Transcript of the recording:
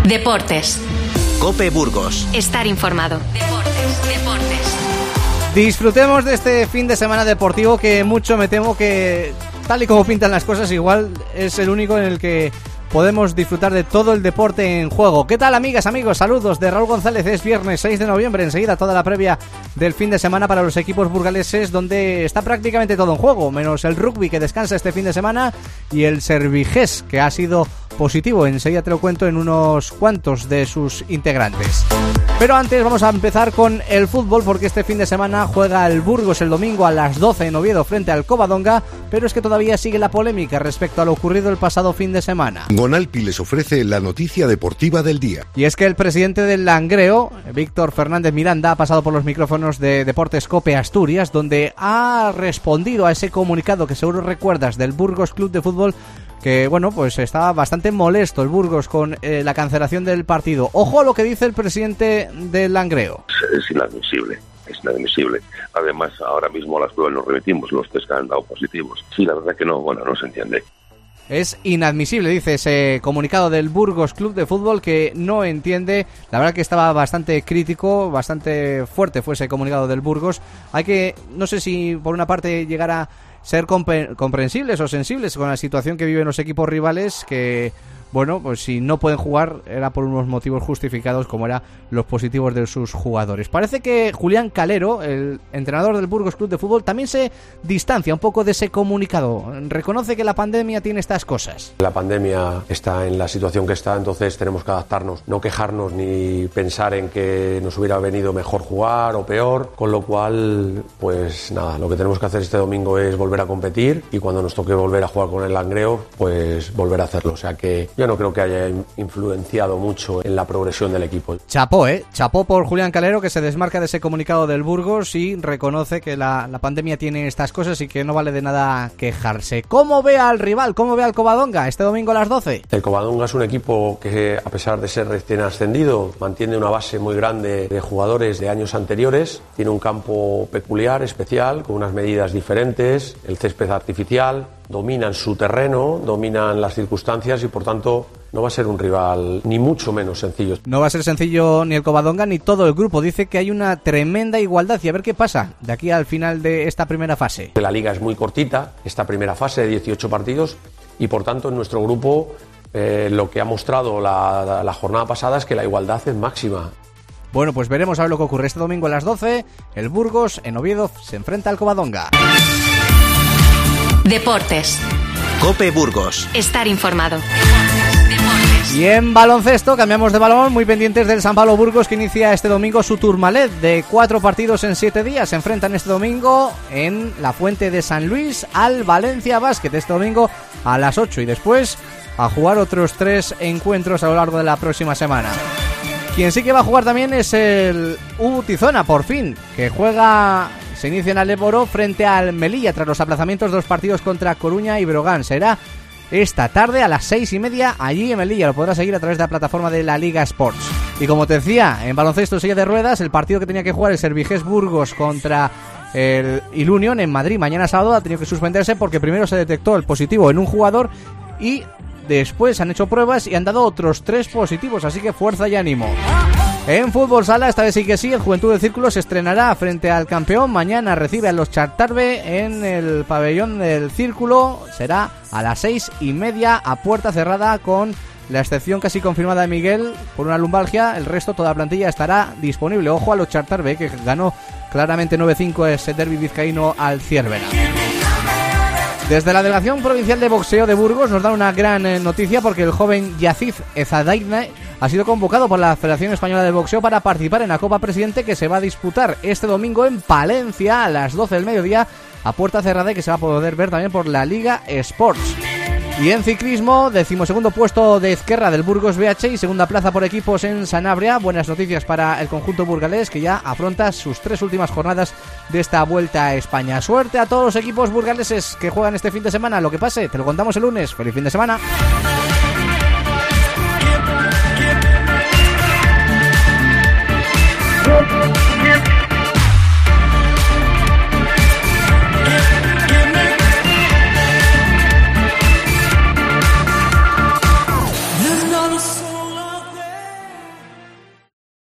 Deportes. COPE Burgos. Estar informado. Deportes. Disfrutemos de este fin de semana deportivo que mucho me temo que, tal y como pintan las cosas, igual es el único en el que podemos disfrutar de todo el deporte en juego. ¿Qué tal, amigas, amigos? Saludos de Raúl González. Es viernes 6 de noviembre. Enseguida toda la previa del fin de semana para los equipos burgaleses, donde está prácticamente todo en juego, menos el rugby, que descansa este fin de semana, y el Servigés, que ha sido positivo. Enseguida te lo cuento en unos cuantos de sus integrantes. Pero antes vamos a empezar con el fútbol, porque este fin de semana juega el Burgos el domingo a las 12 en Oviedo frente al Covadonga, pero es que todavía sigue la polémica respecto a lo ocurrido el pasado fin de semana. Gonalpi les ofrece la noticia deportiva del día. Y es que el presidente del Langreo, Víctor Fernández Miranda, ha pasado por los micrófonos de Deportes COPE Asturias, donde ha respondido a ese comunicado que seguro recuerdas del Burgos Club de Fútbol, que bueno, pues estaba bastante molesto el Burgos con la cancelación del partido. Ojo a lo que dice el presidente del Langreo. Es inadmisible. Además, ahora mismo a las pruebas nos remitimos, los test que han dado positivos. Sí, la verdad que no se entiende. Es inadmisible, dice ese comunicado del Burgos Club de Fútbol, que no entiende. La verdad que estaba bastante crítico, bastante fuerte fue ese comunicado del Burgos. Hay que, no sé si por una parte llegar a ser comprensibles o sensibles con la situación que viven los equipos rivales, que bueno, pues si no pueden jugar era por unos motivos justificados, como eran los positivos de sus jugadores. Parece que Julián Calero, el entrenador del Burgos Club de Fútbol, también se distancia un poco de ese comunicado. Reconoce que la pandemia tiene estas cosas. La pandemia está en la situación que está, entonces tenemos que adaptarnos, no quejarnos ni pensar en que nos hubiera venido mejor jugar o peor, con lo cual, pues nada, lo que tenemos que hacer este domingo es volver a competir, y cuando nos toque volver a jugar con el Langreo, pues volver a hacerlo. O sea que yo no creo que haya influenciado mucho en la progresión del equipo. Chapó por Julián Calero, que se desmarca de ese comunicado del Burgos y reconoce que la pandemia tiene estas cosas y que no vale de nada quejarse. ¿Cómo ve al rival? ¿Cómo ve al Covadonga este domingo a las 12? El Covadonga es un equipo que, a pesar de ser recién ascendido, mantiene una base muy grande de jugadores de años anteriores. Tiene un campo peculiar, especial, con unas medidas diferentes, el césped artificial. Dominan su terreno, dominan las circunstancias y por tanto no va a ser un rival ni mucho menos sencillo. No va a ser sencillo ni el Covadonga ni todo el grupo. Dice que hay una tremenda igualdad y a ver qué pasa de aquí al final de esta primera fase. La liga es muy cortita, esta primera fase de 18 partidos, y por tanto en nuestro grupo lo que ha mostrado la jornada pasada es que la igualdad es máxima. Bueno, pues veremos a ver lo que ocurre este domingo a las 12. El Burgos en Oviedo se enfrenta al Covadonga. Deportes. COPE Burgos. Estar informado. Y en baloncesto, cambiamos de balón, muy pendientes del San Pablo Burgos, que inicia este domingo su Tourmalet de 4 partidos en 7 días. Se enfrentan este domingo en la Fuente de San Luis al Valencia Basket este domingo a las 8, y después a jugar otros 3 encuentros a lo largo de la próxima semana. Quien sí que va a jugar también es el Tizona, por fin, que se inicia en Aléboro frente al Melilla tras los aplazamientos de los partidos contra Coruña y Breogán. Será esta tarde a las 6:30 allí en Melilla. Lo podrás seguir a través de la plataforma de la Liga Sports. Y como te decía, en baloncesto silla de ruedas, el partido que tenía que jugar el Servigés Burgos contra el Ilunion en Madrid mañana sábado ha tenido que suspenderse porque primero se detectó el positivo en un jugador y después han hecho pruebas y han dado otros 3 positivos, así que fuerza y ánimo. En fútbol sala, esta vez sí que sí, el Juventud del Círculo se estrenará frente al campeón. Mañana recibe a los Chartarbe en el pabellón del Círculo. Será a las 6:30 a puerta cerrada, con la excepción casi confirmada de Miguel por una lumbalgia. El resto, toda la plantilla estará disponible. Ojo a los Chartarbe, que ganó claramente 9-5 ese derbi vizcaíno al Ciervena. Desde la Delegación Provincial de Boxeo de Burgos nos dan una gran noticia, porque el joven Yaziz Ezadaine ha sido convocado por la Federación Española de Boxeo para participar en la Copa Presidente, que se va a disputar este domingo en Palencia a las 12 del mediodía a puerta cerrada, y que se va a poder ver también por la Liga Sports. Y en ciclismo, 12º puesto de Ezquerra del Burgos BH y segunda plaza por equipos en Sanabria. Buenas noticias para el conjunto burgalés, que ya afronta sus 3 últimas jornadas de esta Vuelta a España. Suerte a todos los equipos burgaleses que juegan este fin de semana. Lo que pase, te lo contamos el lunes. ¡Feliz fin de semana!